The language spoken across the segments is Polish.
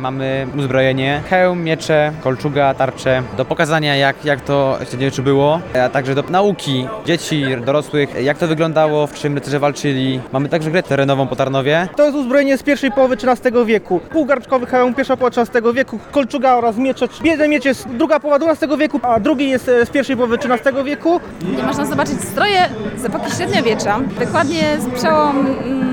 mamy uzbrojenie, hełm, miecze, kolczuga, tarcze, do pokazania jak to średniowiecze było, a także do nauki dzieci, dorosłych, jak to wyglądało, w czym rycerze walczyli. Mamy także grę terenową po Tarnowie. To jest uzbrojenie z pierwszej połowy XIII wieku. Półgarczkowy hełm, pierwsza połowa XIII wieku, kolczuga oraz miecze. Jeden miecz jest druga połowa XII wieku, a drugi jest z pierwszej połowy XIII wieku. Nie można zobaczyć stroje z epoki średniowiecza, dokładnie z przełom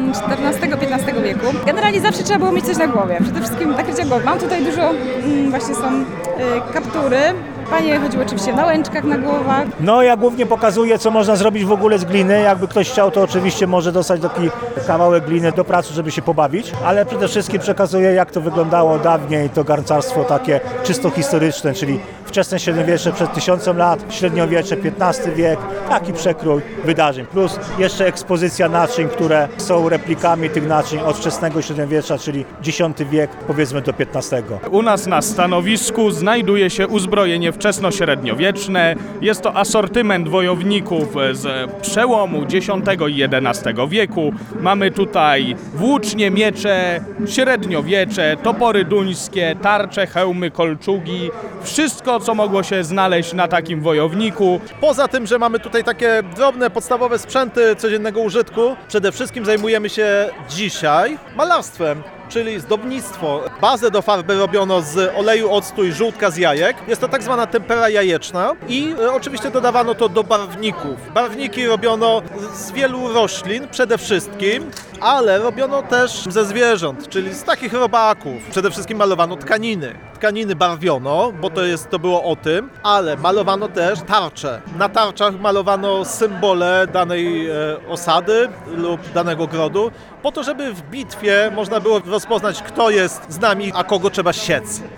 XIV-XV wieku. Generalnie zawsze trzeba było mieć coś na głowie, przede wszystkim nakrycia głowy. Mam tutaj dużo, właśnie są kaptury. Panie chodziły oczywiście na łęczkach na głowach. No ja głównie pokazuję, co można zrobić w ogóle z gliny. Jakby ktoś chciał, to oczywiście może dostać taki kawałek gliny do pracy, żeby się pobawić, ale przede wszystkim przekazuję, jak to wyglądało dawniej, to garncarstwo takie czysto historyczne, czyli wczesne średniowiecze przed 1000 lat, średniowiecze, XV wiek, taki przekrój wydarzeń. Plus jeszcze ekspozycja naczyń, które są replikami tych naczyń od wczesnego średniowiecza, czyli X wiek, powiedzmy do XV. U nas na stanowisku znajduje się uzbrojenie wczesnośredniowieczne. Jest to asortyment wojowników z przełomu X i XI wieku. Mamy tutaj włócznie, miecze, średniowiecze, topory duńskie, tarcze, hełmy, kolczugi. Wszystko, co mogło się znaleźć na takim wojowniku. Poza tym, że mamy tutaj takie drobne, podstawowe sprzęty codziennego użytku, przede wszystkim zajmujemy się dzisiaj malarstwem, czyli zdobnictwo. Bazę do farby robiono z oleju octu i żółtka z jajek. Jest to tak zwana tempera jajeczna i oczywiście dodawano to do barwników. Barwniki robiono z wielu roślin przede wszystkim, ale robiono też ze zwierząt, czyli z takich robaków. Przede wszystkim malowano tkaniny. Tkaniny barwiono, bo to było o tym, ale malowano też tarcze. Na tarczach malowano symbole danej osady lub danego grodu, po to, żeby w bitwie można było rozpoznać, kto jest z nami, a kogo trzeba siec.